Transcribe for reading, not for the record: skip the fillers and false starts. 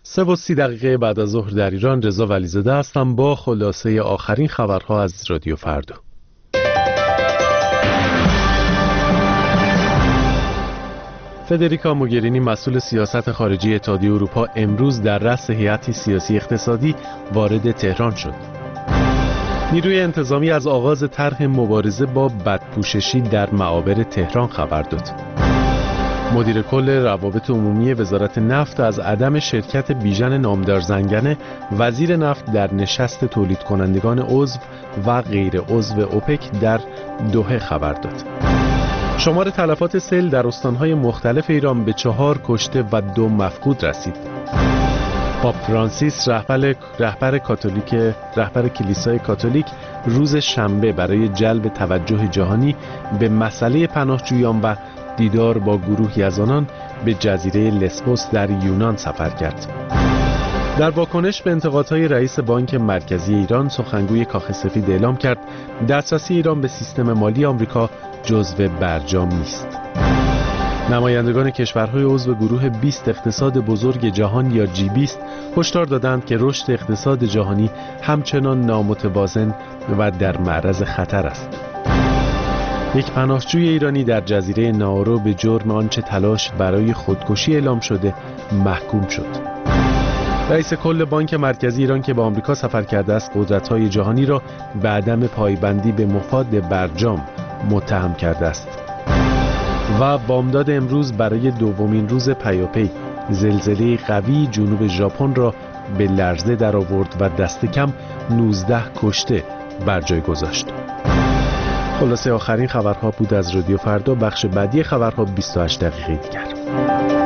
3:30 بعد از ظهر در ایران. رضا ولیزاده هستم با خلاصه آخرین خبرها از رادیو فردا. فدریکا موگرینی مسئول سیاست خارجی اتحادیه اروپا امروز در رأس هیئتی سیاسی اقتصادی وارد تهران شد. نیروی انتظامی از آغاز طرح مبارزه با بدپوششی در معابر تهران خبر داد. مدیر کل روابط عمومی وزارت نفت از عدم شرکت بیژن نامدار زنگنه وزیر نفت در نشست تولید کنندگان عضو و غیر عضو اوپک در دوحه خبر داد. شمار تلفات سیل در استانهای مختلف ایران به 4 کشته و 2 مفقود رسید. پاپ فرانسیس رهبر کلیسای کاتولیک روز شنبه برای جلب توجه جهانی به مسئله پناهجویان و دیدار با گروهی از آنان به جزیره لسبوس در یونان سفر کرد. در واکنش به انتقادهای رئیس بانک مرکزی ایران، سخنگوی کاخ سفید اعلام کرد دسترسی ایران به سیستم مالی آمریکا جزو برجام نیست. نمایندگان کشورهای عضو گروه 20 اقتصاد بزرگ جهان یا G20 هشدار دادند که رشد اقتصاد جهانی همچنان نامتوازن و در معرض خطر است. یک پناهجوی ایرانی در جزیره ناورو به جرم آنچه تلاش برای خودکشی اعلام شده محکوم شد. رئیس کل بانک مرکزی ایران که به آمریکا سفر کرده است، قدرت‌های جهانی را به عدم پایبندی به مفاد برجام متهم کرده است. و بامداد امروز برای دومین روز پیاپی زلزله قوی جنوب ژاپن را به لرزه درآورد و دست کم 19 کشته بر جای گذاشت. خلاصه آخرین خبرها بود از رادیو فردا. بخش بعدی خبرها 28 دقیقه دیگر.